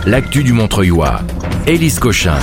l'actu du Montreuilois. Élise Cochin.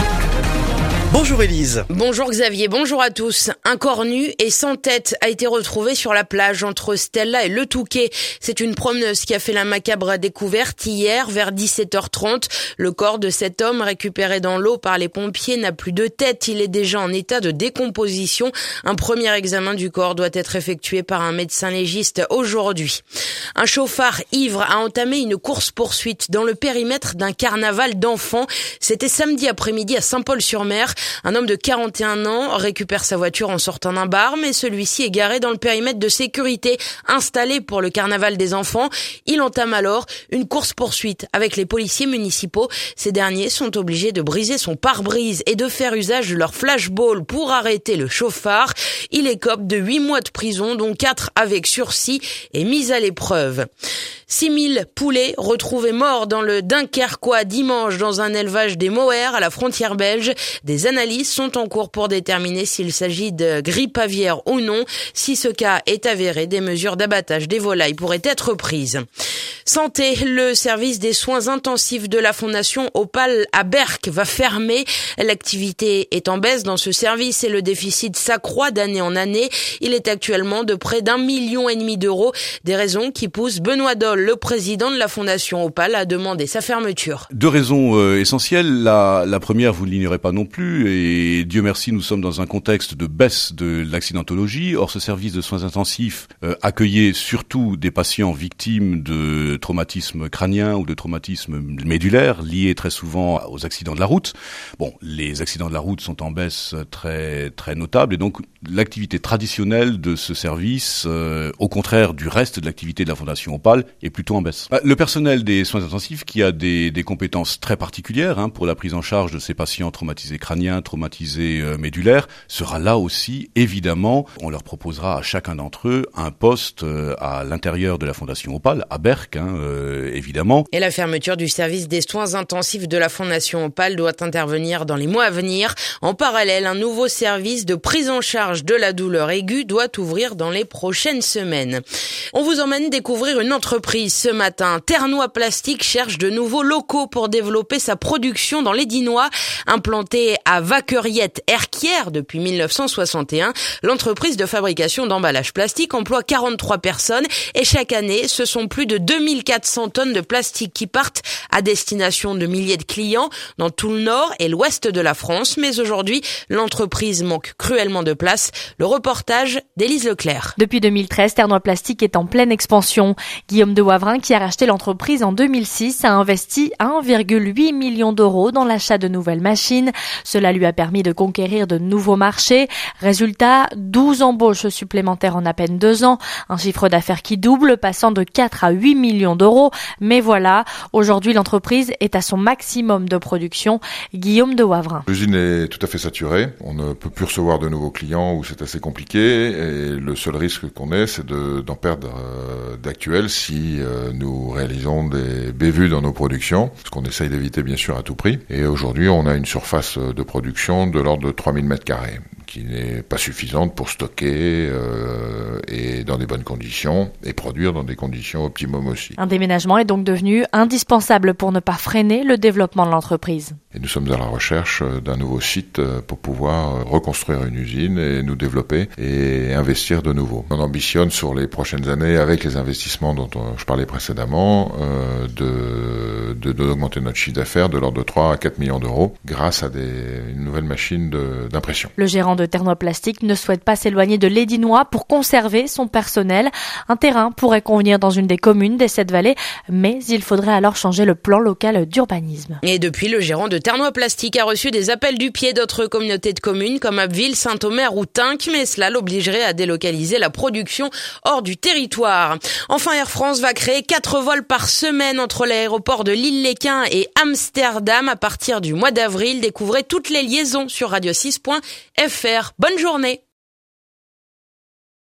Bonjour Élise. Bonjour Xavier, bonjour à tous. Un corps nu et sans tête a été retrouvé sur la plage entre Stella et Le Touquet. C'est une promeneuse qui a fait la macabre découverte hier vers 17h30. Le corps de cet homme récupéré dans l'eau par les pompiers n'a plus de tête. Il est déjà en état de décomposition. Un premier examen du corps doit être effectué par un médecin légiste aujourd'hui. Un chauffard ivre a entamé une course-poursuite dans le périmètre d'un carnaval d'enfants. C'était samedi après-midi à Saint-Paul-sur-Mer. Un homme de 41 ans récupère sa voiture en sortant d'un bar, mais celui-ci est garé dans le périmètre de sécurité installé pour le carnaval des enfants. Il entame alors une course-poursuite avec les policiers municipaux. Ces derniers sont obligés de briser son pare-brise et de faire usage de leur flashball pour arrêter le chauffard. Il écope de 8 mois de prison, dont 4 avec sursis et mise à l'épreuve. 6000 poulets retrouvés morts dans le Dunkerquois dimanche dans un élevage des Moers à la frontière belge. Des analyses sont en cours pour déterminer s'il s'agit de grippe aviaire ou non. Si ce cas est avéré, des mesures d'abattage des volailles pourraient être prises. Santé, le service des soins intensifs de la Fondation Opale à Berck va fermer. L'activité est en baisse dans ce service et le déficit s'accroît d'année en année. Il est actuellement de près d'1,5 million d'euros. Des raisons qui poussent Benoît Doll, le président de la Fondation Opale, à demander sa fermeture. 2 raisons essentielles. La première, vous ne l'ignorez pas non plus, et Dieu merci, nous sommes dans un contexte de baisse de l'accidentologie. Or, ce service de soins intensifs accueillait surtout des patients victimes de traumatismes crâniens ou de traumatismes médulaires liés très souvent aux accidents de la route. Bon, les accidents de la route sont en baisse très très notable, et donc l'activité traditionnelle de ce service, au contraire du reste de l'activité de la Fondation Opale, est plutôt en baisse. Le personnel des soins intensifs, qui a des compétences très particulières pour la prise en charge de ces patients traumatisés crâniens, traumatisés médulaires, sera là aussi, évidemment. On leur proposera à chacun d'entre eux un poste à l'intérieur de la Fondation Opale, à Berck, évidemment. Et la fermeture du service des soins intensifs de la Fondation Opale doit intervenir dans les mois à venir. En parallèle, un nouveau service de prise en charge de la douleur aiguë doit ouvrir dans les prochaines semaines. On vous emmène découvrir une entreprise ce matin. Ternois Plastique cherche de nouveaux locaux pour développer sa production dans l'Édinois. Implantée à Vacqueriette-Erquières depuis 1961, l'entreprise de fabrication d'emballages plastiques emploie 43 personnes et chaque année, ce sont plus de 2400 tonnes de plastique qui partent à destination de milliers de clients dans tout le nord et l'ouest de la France. Mais aujourd'hui, l'entreprise manque cruellement de place. Le reportage d'Élise Leclerc. Depuis 2013, Ternois Plastique est en pleine expansion. Guillaume de Wavrin, qui a racheté l'entreprise en 2006, a investi 1,8 million d'euros dans l'achat de nouvelles machines. Cela lui a permis de conquérir de nouveaux marchés. Résultat, 12 embauches supplémentaires en à peine 2 ans. Un chiffre d'affaires qui double, passant de 4 à 8 millions d'euros. Mais voilà, aujourd'hui l'entreprise est à son maximum de production. Guillaume de Wavrin. L'usine est tout à fait saturée. On ne peut plus recevoir de nouveaux clients où c'est assez compliqué. Et le seul risque qu'on ait, c'est d'en perdre d'actuels si nous réalisons des bévues dans nos productions. Ce qu'on essaye d'éviter bien sûr à tout prix. Et aujourd'hui, on a une surface de production de l'ordre de 3000 m², qui n'est pas suffisante pour stocker et dans des bonnes conditions et produire dans des conditions optimum aussi. Un déménagement est donc devenu indispensable pour ne pas freiner le développement de l'entreprise. Et nous sommes à la recherche d'un nouveau site pour pouvoir reconstruire une usine et nous développer et investir de nouveau. On ambitionne sur les prochaines années, avec les investissements dont je parlais précédemment, d'augmenter notre chiffre d'affaires de l'ordre de 3 à 4 millions d'euros grâce à une nouvelle machine d'impression. Le gérant de Ternois Plastique ne souhaite pas s'éloigner de l'Édinois pour conserver son personnel. Un terrain pourrait convenir dans une des communes des 7 vallées, mais il faudrait alors changer le plan local d'urbanisme. Et depuis, le gérant de Ternois Plastique a reçu des appels du pied d'autres communautés de communes comme Abbeville, Saint-Omer ou Tinques, mais cela l'obligerait à délocaliser la production hors du territoire. Enfin, Air France va créer 4 vols par semaine entre l'aéroport de Lille-Léquin et Amsterdam à partir du mois d'avril. Découvrez toutes les liaisons sur radio6.fr. Bonne journée.